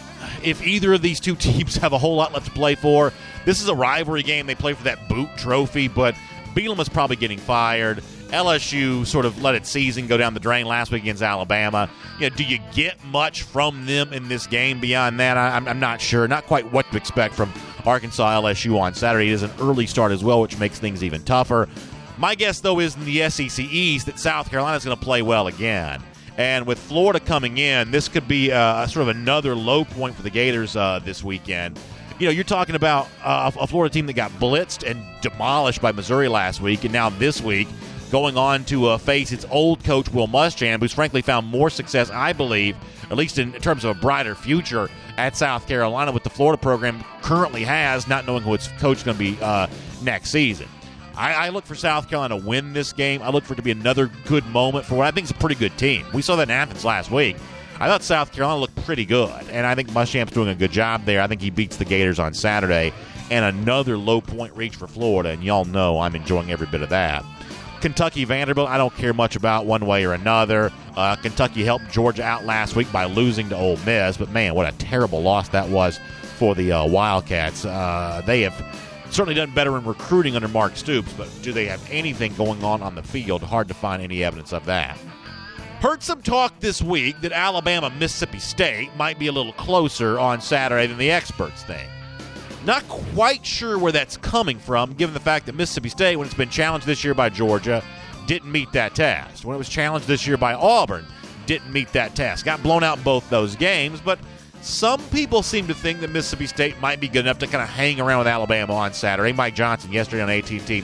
if either of these two teams have a whole lot left to play for. This is a rivalry game. They play for that boot trophy, but Bielema is probably getting fired. L S U sort of let its season go down the drain last week against Alabama. You know, do you get much from them in this game beyond that? I, I'm, I'm not sure. Not quite what to expect from Arkansas, L S U on Saturday. It is an early start as well, which makes things even tougher. My guess, though, is in the S E C East that South Carolina is going to play well again. And with Florida coming in, this could be uh, sort of another low point for the Gators uh, this weekend. You know, you're talking about uh, a Florida team that got blitzed and demolished by Missouri last week, and now this week going on to uh, face its old coach, Will Muschamp, who's frankly found more success, I believe, at least in terms of a brighter future at South Carolina, what the Florida program currently has, not knowing who its coach is going to be uh, next season. I, I look for South Carolina to win this game. I look for it to be another good moment for what I think is a pretty good team. We saw that in Athens last week. I thought South Carolina looked pretty good, and I think Muschamp's doing a good job there. I think he beats the Gators on Saturday, and another low point reach for Florida, and y'all know I'm enjoying every bit of that. Kentucky Vanderbilt, I don't care much about one way or another. Uh, Kentucky helped Georgia out last week by losing to Ole Miss, but man, what a terrible loss that was for the uh, Wildcats. Uh, they have certainly done better in recruiting under Mark Stoops, but do they have anything going on on the field? Hard to find any evidence of that. Heard some talk this week that Alabama-Mississippi State might be a little closer on Saturday than the experts think. Not quite sure where that's coming from, given the fact that Mississippi State, when it's been challenged this year by Georgia, didn't meet that test. When it was challenged this year by Auburn, didn't meet that test. Got blown out in both those games, but some people seem to think that Mississippi State might be good enough to kind of hang around with Alabama on Saturday. Mike Johnson yesterday on A T and T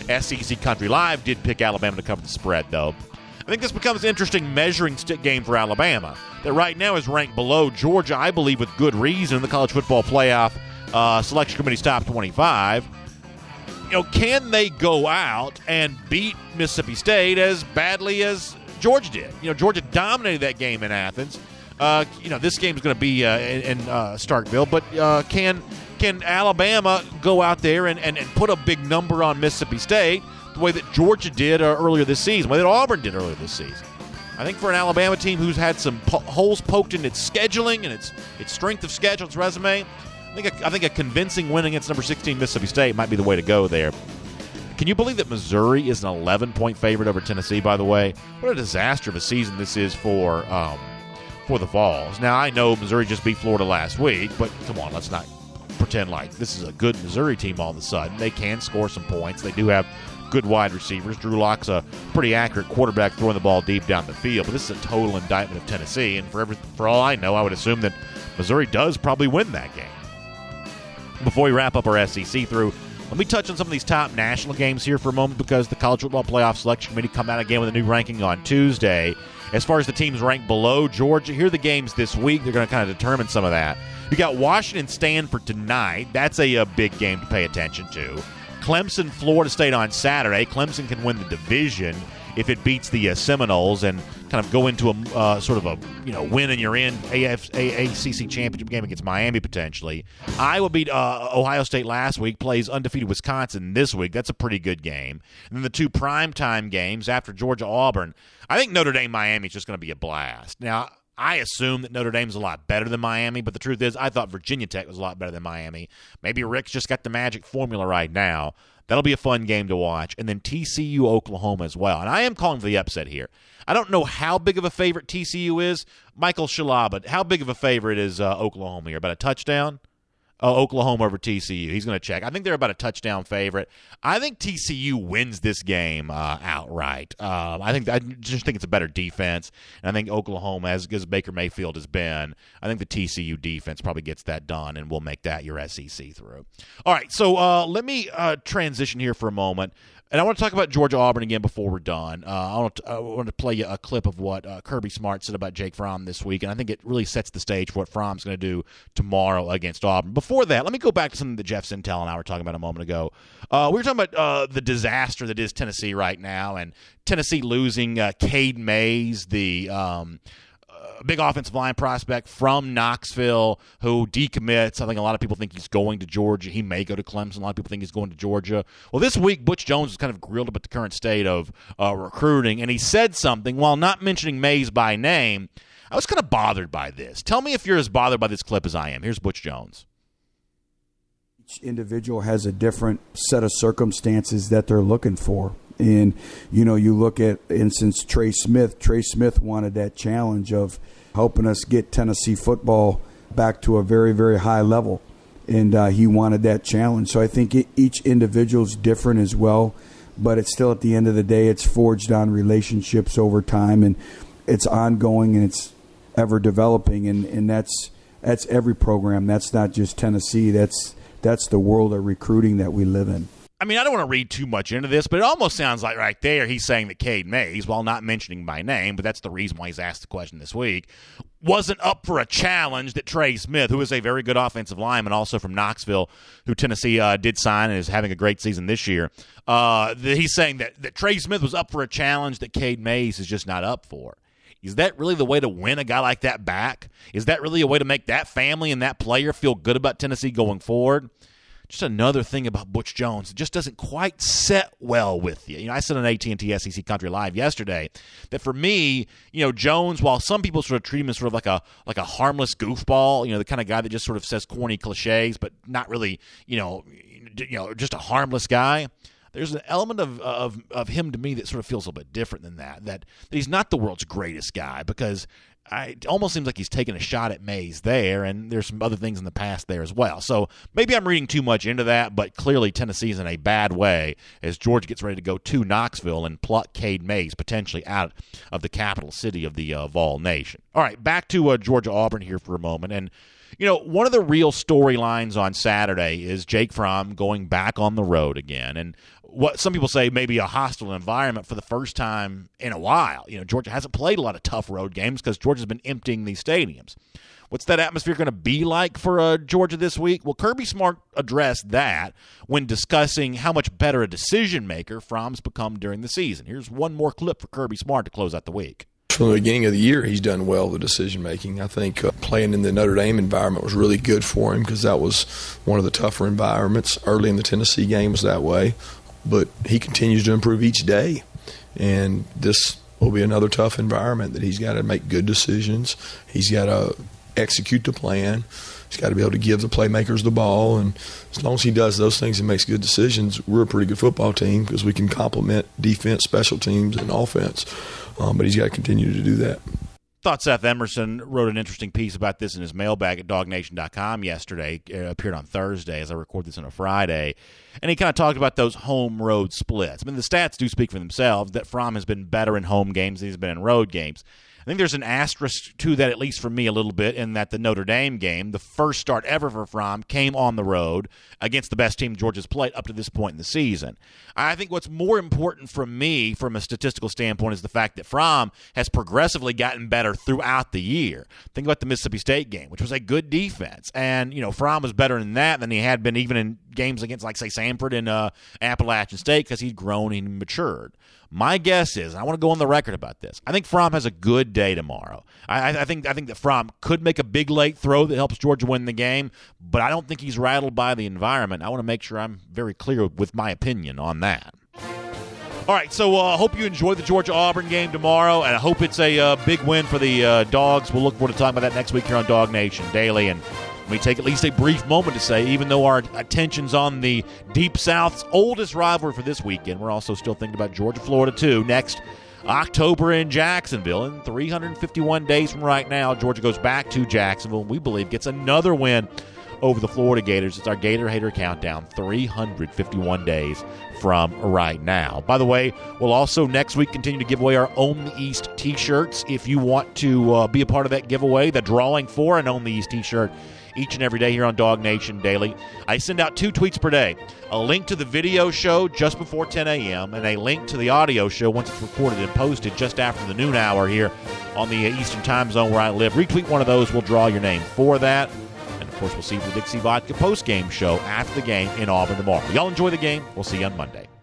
S E C Country Live did pick Alabama to cover the spread, though. I think this becomes an interesting measuring stick game for Alabama, that right now is ranked below Georgia, I believe with good reason, in the College Football Playoff uh, Selection Committee's top twenty-five. You know, can they go out and beat Mississippi State as badly as Georgia did? You know, Georgia dominated that game in Athens. Uh, you know, this game is going to be uh, in, in uh, Starkville, but uh, can can Alabama go out there and, and, and put a big number on Mississippi State the way that Georgia did uh, earlier this season, the way that Auburn did earlier this season? I think for an Alabama team who's had some po- holes poked in its scheduling and its its strength of schedule, its resume, I think a, I think a convincing win against number sixteen Mississippi State might be the way to go there. Can you believe that Missouri is an eleven-point favorite over Tennessee, by the way? What a disaster of a season this is for um, for the Vols. Now, I know Missouri just beat Florida last week, but come on, let's not pretend like this is a good Missouri team all of a sudden. They can score some points. They do have good wide receivers. Drew Lock's a pretty accurate quarterback throwing the ball deep down the field, but this is a total indictment of Tennessee, and for every, for all I know, I would assume that Missouri does probably win that game. Before we wrap up our S E C through, let me touch on some of these top national games here for a moment, because the College Football Playoff Selection Committee come out again with a new ranking on Tuesday. As far as the teams ranked below Georgia, here are the games this week. They're going to kind of determine some of that. You got Washington Stanford tonight. That's a, a big game to pay attention to. Clemson Florida State on Saturday. Clemson can win the division if it beats the uh, Seminoles and kind of go into a uh, sort of a, you know, win and you're in A F A C C championship game against Miami potentially. Iowa beat uh, Ohio State last week, plays undefeated Wisconsin this week. That's a pretty good game. And then the two primetime games after Georgia Auburn. I think Notre Dame Miami is just going to be a blast. Now, I assume that Notre Dame's a lot better than Miami, but the truth is I thought Virginia Tech was a lot better than Miami. Maybe Rick's just got the magic formula right now. That'll be a fun game to watch. And then T C U Oklahoma as well. And I am calling for the upset here. I don't know how big of a favorite T C U is. Michael Shalaba, how big of a favorite is uh, Oklahoma here? About a touchdown? Uh, Oklahoma over T C U. He's going to check. I think they're about a touchdown favorite. I think T C U wins this game uh, outright. Um, I think I just think it's a better defense, and I think Oklahoma, as good as Baker Mayfield has been, I think the T C U defense probably gets that done, and will make that your S E C through. All right, so uh, let me uh, transition here for a moment. And I want to talk about Georgia Auburn again before we're done. Uh, I, want to, I want to play you a clip of what uh, Kirby Smart said about Jake Fromm this week, and I think it really sets the stage for what Fromm's going to do tomorrow against Auburn. Before that, let me go back to something that Jeff Sintel and I were talking about a moment ago. Uh, we were talking about uh, the disaster that is Tennessee right now, and Tennessee losing uh, Cade Mays, the um, big offensive line prospect from Knoxville who decommits. I think a lot of people think he's going to Georgia. He may go to Clemson. A lot of people think he's going to Georgia. Well, this week, Butch Jones was kind of grilled about the current state of uh, recruiting, and he said something, while not mentioning Mays by name. I was kind of bothered by this. Tell me if you're as bothered by this clip as I am. Here's Butch Jones. Each individual has a different set of circumstances that they're looking for. And, you know, you look at, instance, Trey Smith. Trey Smith wanted that challenge of helping us get Tennessee football back to a very, very high level. And uh, he wanted that challenge. So I think it, each individual is different as well. But it's still, at the end of the day, it's forged on relationships over time. And it's ongoing and it's ever developing. And, and that's that's every program. That's not just Tennessee. That's that's the world of recruiting that we live in. I mean, I don't want to read too much into this, but it almost sounds like right there he's saying that Cade Mays, while not mentioning by name, but that's the reason why he's asked the question this week, wasn't up for a challenge that Trey Smith, who is a very good offensive lineman, also from Knoxville, who Tennessee uh, did sign and is having a great season this year, uh, that he's saying that, that Trey Smith was up for a challenge that Cade Mays is just not up for. Is that really the way to win a guy like that back? Is that really a way to make that family and that player feel good about Tennessee going forward? Just another thing about Butch Jones. It just doesn't quite set well with you. You know, I said on A T and T S E C Country Live yesterday that for me, you know, Jones, while some people sort of treat him as sort of like a like a harmless goofball, you know, the kind of guy that just sort of says corny cliches, but not really, you know, you know, just a harmless guy. There's an element of, of of him to me that sort of feels a little bit different than that, that, that he's not the world's greatest guy, because I, it almost seems like he's taking a shot at Mays there, and there's some other things in the past there as well. So maybe I'm reading too much into that, but clearly Tennessee's in a bad way as Georgia gets ready to go to Knoxville and pluck Cade Mays potentially out of the capital city of the uh, Vol Nation. All right, back to uh, Georgia-Auburn here for a moment, and You know, one of the real storylines on Saturday is Jake Fromm going back on the road again. And what some people say maybe a hostile environment for the first time in a while. You know, Georgia hasn't played a lot of tough road games because Georgia's been emptying these stadiums. What's that atmosphere going to be like for uh, Georgia this week? Well, Kirby Smart addressed that when discussing how much better a decision-maker Fromm's become during the season. Here's one more clip for Kirby Smart to close out the week. From the beginning of the year, he's done well with decision-making. I think uh, playing in the Notre Dame environment was really good for him because that was one of the tougher environments. Early in the Tennessee game was that way. But he continues to improve each day. And this will be another tough environment that he's got to make good decisions. He's got to execute the plan. He's got to be able to give the playmakers the ball. And as long as he does those things and makes good decisions, we're a pretty good football team because we can complement defense, special teams, and offense. Um, but he's got to continue to do that. Thought Seth Emerson wrote an interesting piece about this in his mailbag at dog nation dot com yesterday. It appeared on Thursday as I record this on a Friday. And he kind of talked about those home-road splits. I mean, the stats do speak for themselves that Fromm has been better in home games than he's been in road games. I think there's an asterisk to that, at least for me, a little bit, in that the Notre Dame game, the first start ever for Fromm, came on the road against the best team Georgia's played up to this point in the season. I think what's more important for me from a statistical standpoint is the fact that Fromm has progressively gotten better throughout the year. Think about the Mississippi State game, which was a good defense. And, you know, Fromm was better than that than he had been even in games against, like, say, Samford and uh, Appalachian State because he'd grown and matured. My guess is, and I want to go on the record about this, I think Fromm has a good day tomorrow. I, I think I think that Fromm could make a big late throw that helps Georgia win the game, but I don't think he's rattled by the environment. I want to make sure I'm very clear with my opinion on that. All right, so I uh, hope you enjoy the Georgia-Auburn game tomorrow, and I hope it's a uh, big win for the uh, Dogs. We'll look forward to talking about that next week here on Dog Nation Daily, and we take at least a brief moment to say, even though our attention's on the Deep South's oldest rivalry for this weekend, we're also still thinking about Georgia-Florida, too. Next October in Jacksonville, and three hundred fifty-one days from right now, Georgia goes back to Jacksonville, and we believe gets another win over the Florida Gators. It's our Gator Hater Countdown, three hundred fifty-one days from right now. By the way, we'll also next week continue to give away our Own the East t-shirts. If you want to uh, be a part of that giveaway, the drawing for an Own the East t-shirt each and every day here on Dog Nation Daily. I send out two tweets per day, a link to the video show just before ten a.m. and a link to the audio show once it's recorded and posted just after the noon hour here on the Eastern Time Zone where I live. Retweet one of those. We'll draw your name for that. And, of course, we'll see you for the Dixie Vodka post-game show after the game in Auburn tomorrow. Y'all enjoy the game. We'll see you on Monday.